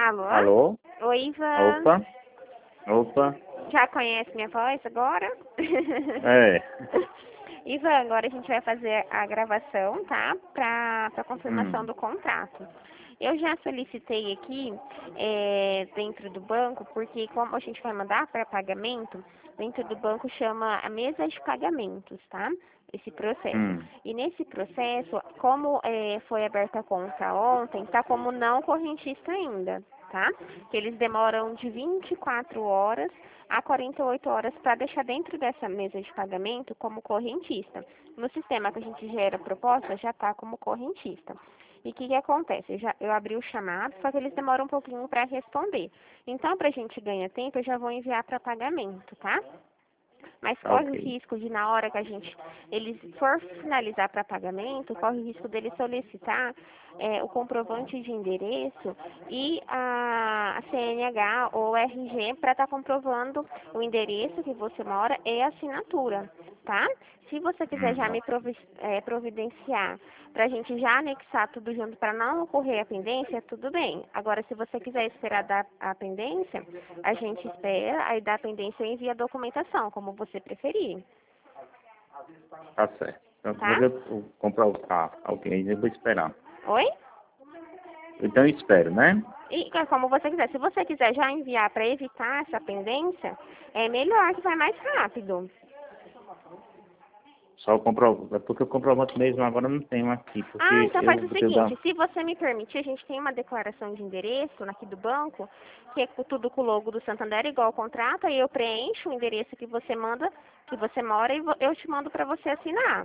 Alô? Alô? Oi, Ivan. Opa, opa. Já conhece minha voz agora? É. Ivan, agora a gente vai fazer a gravação, tá? Para confirmação Hum, do contrato. Eu já solicitei aqui dentro do banco, porque como a gente vai mandar para pagamento, dentro do banco chama a mesa de pagamentos, tá? Esse processo. hum. E nesse processo, como foi aberta a conta ontem, tá como não correntista ainda, tá? Que eles demoram de 24 horas a 48 horas para deixar dentro dessa mesa de pagamento como correntista. No sistema que a gente gera a proposta, já está como correntista. E o que acontece? Eu abri o chamado, só que eles demoram um pouquinho para responder. Então, para a gente ganhar tempo, eu já vou enviar para pagamento, tá? Mas corre Ok. o risco de, na hora que eles for finalizar para pagamento, corre o risco deles solicitar o comprovante de endereço e a CNH ou RG para estar comprovando o endereço que você mora e a assinatura, tá? Se você quiser já me providenciar para a gente já anexar tudo junto para não ocorrer a pendência, tudo bem. Agora, se você quiser esperar dar a pendência, a gente espera, aí dá a pendência e envia a documentação, como você preferir, Tá certo. Então, tá? vou comprar o carro. Ok, eu vou esperar. Oi? Então, eu espero, né? E como você quiser. Se você quiser já enviar para evitar essa pendência, é melhor que vai mais rápido. Só o comprovante. É porque o comprovante mesmo agora não tenho aqui. Ah, Porque então eu faz o vou ter que dar. seguinte, se você me permitir, a gente tem uma declaração de endereço aqui do banco, que é tudo com o logo do Santander, igual ao contrato, aí eu preencho o endereço que você manda, que você mora, e eu te mando para você assinar.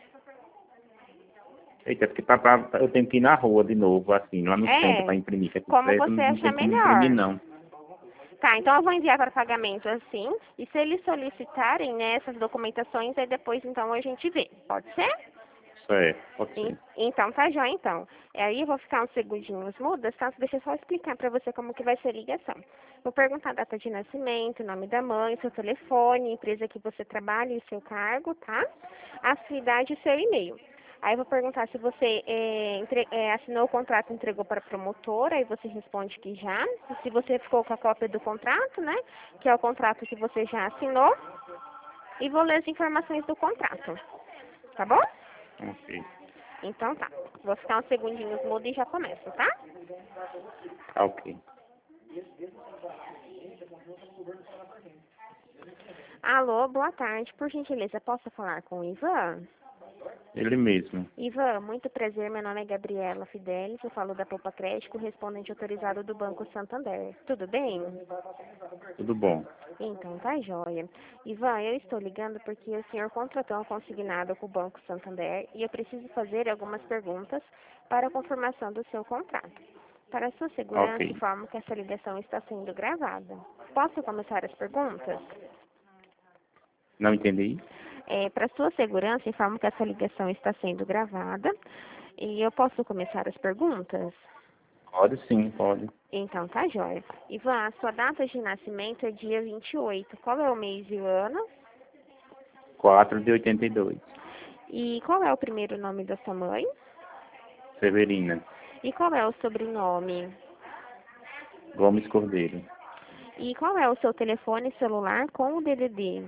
Eita, porque eu tenho que ir na rua de novo, assim, lá no centro para É, imprimir. Que aqui como perto você não achar tem como imprimir, melhor. não. Tá, então eu vou enviar para pagamento assim, e se eles solicitarem, né, essas documentações, aí depois então a gente vê. Pode ser? Certo, pode ser. Então tá já então. Aí eu vou ficar uns segundinhos mudas, tá? Deixa eu só explicar para você como que vai ser a ligação. Vou perguntar a data de nascimento, nome da mãe, seu telefone, empresa que você trabalha e o seu cargo, tá? A sua idade e seu e-mail. Aí eu vou perguntar se você assinou o contrato e entregou para a promotora, aí você responde que já. E se você ficou com a cópia do contrato, né? Que é o contrato que você já assinou. E vou ler as informações do contrato. Tá bom? Ok. Então tá. Vou ficar uns segundinhos mudo e já começo, tá? Tá ok. Alô, boa tarde. Por gentileza, posso falar com o Ivan? Ele mesmo. Ivan, muito prazer. Meu nome é Gabriela Fidelis. Eu falo da Poupa Crédito, correspondente autorizado do Banco Santander. Tudo bem? Tudo bom. Então tá joia. Ivan, eu estou ligando porque o senhor contratou um consignado com o Banco Santander e eu preciso fazer algumas perguntas para a confirmação do seu contrato. Para sua segurança, Ok. informo que essa ligação está sendo gravada. Posso começar as perguntas? Não entendi? Para sua segurança, informo que essa ligação está sendo gravada. E eu posso começar as perguntas? Pode sim, pode. Então tá joia. Ivan, a sua data de nascimento é dia 28. Qual é o mês e o ano? 4 de 82. E qual é o primeiro nome da sua mãe? Severina. E qual é o sobrenome? Gomes Cordeiro. E qual é o seu telefone celular com o DDD?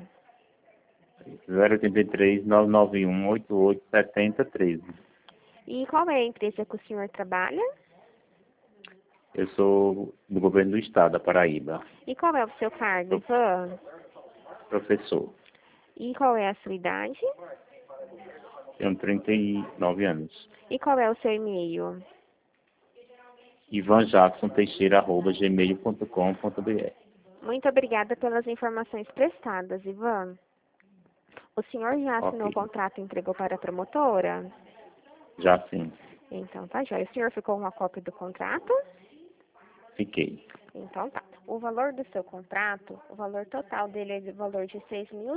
083 991 88 70 13. E qual é a empresa que o senhor trabalha? Eu sou do governo do estado da Paraíba. E qual é o seu cargo, Sou Ivan? professor. E qual é a sua idade? Tenho 39 anos. E qual é o seu e-mail? ivanjacksonTeixeira@gmail.com.br. Muito obrigada pelas informações prestadas, Ivan. O senhor já assinou o Ok. contrato e entregou para a promotora? Já sim. Então tá joia. O senhor ficou com uma cópia do contrato? Fiquei. Então tá. O valor do seu contrato, o valor total dele é de valor de R$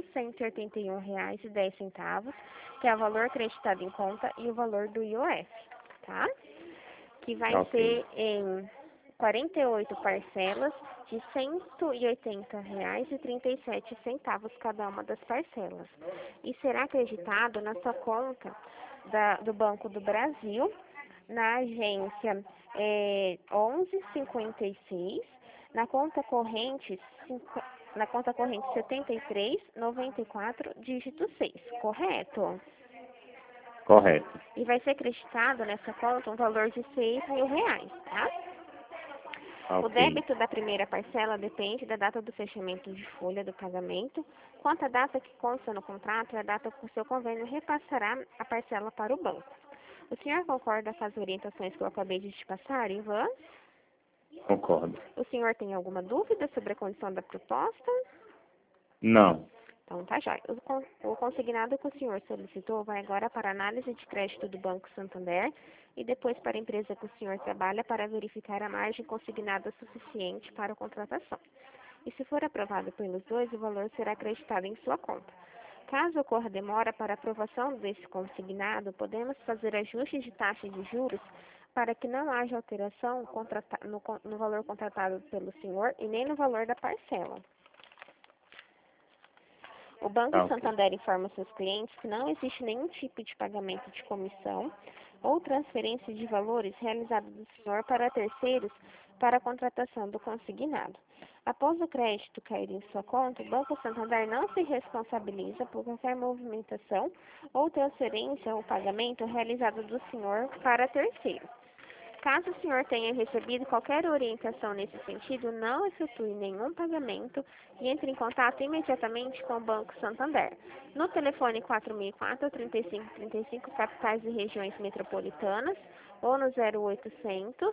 6.181,10, que é o valor acreditado em conta e o valor do IOF, tá? Que vai Ok. ser em 48 parcelas de R$ 180,37 cada uma das parcelas. E será acreditado na sua conta do Banco do Brasil, na agência 1156, na conta corrente 7394, dígito 6, correto? Correto. E vai ser acreditado nessa conta um valor de R$ 6.000, tá? O Ok. débito da primeira parcela depende da data do fechamento de folha do pagamento. Quanto à data que consta no contrato, é a data que o seu convênio repassará a parcela para o banco. O senhor concorda com as orientações que eu acabei de te passar, Ivan? Concordo. O senhor tem alguma dúvida sobre a condição da proposta? Não. Então, tá já. O consignado que o senhor solicitou vai agora para a análise de crédito do Banco Santander e depois para a empresa que o senhor trabalha para verificar a margem consignada suficiente para a contratação. E se for aprovado pelos dois, o valor será acreditado em sua conta. Caso ocorra demora para a aprovação desse consignado, podemos fazer ajustes de taxa de juros para que não haja alteração no valor contratado pelo senhor e nem no valor da parcela. O Banco Ok. Santander informa seus clientes que não existe nenhum tipo de pagamento de comissão ou transferência de valores realizado do senhor para terceiros para a contratação do consignado. Após o crédito cair em sua conta, o Banco Santander não se responsabiliza por qualquer movimentação ou transferência ou pagamento realizado do senhor para terceiros. Caso o senhor tenha recebido qualquer orientação nesse sentido, não efetue nenhum pagamento e entre em contato imediatamente com o Banco Santander. No telefone 4004-3535, capitais e regiões metropolitanas, ou no 0800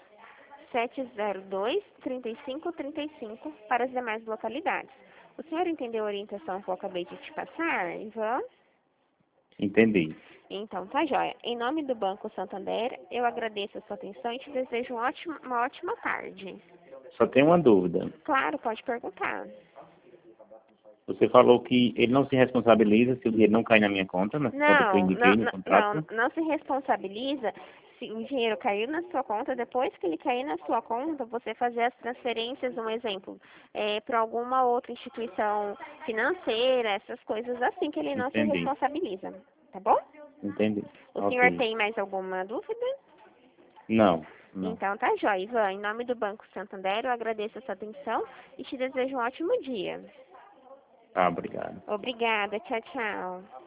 702 3535 para as demais localidades. O senhor entendeu a orientação que eu acabei de te passar, Ivan? Entendi. Então, tá joia. Em nome do Banco Santander, eu agradeço a sua atenção e te desejo uma ótima tarde. Só tenho uma dúvida. Claro, pode perguntar. Você falou que ele não se responsabiliza se o dinheiro não cair na minha conta, na conta que eu indiquei no contrato? Não se responsabiliza se o dinheiro caiu na sua conta. Depois que ele cair na sua conta, você fazer as transferências, um exemplo, para alguma outra instituição financeira, essas coisas assim, que ele não se Entendi. responsabiliza, tá bom? Entendi. O senhor Ok. tem mais alguma dúvida? Não. Não. Então tá jóia, Ivan. Em nome do Banco Santander, eu agradeço a sua atenção e te desejo um ótimo dia. Ah, obrigado. Obrigada. Tchau, tchau.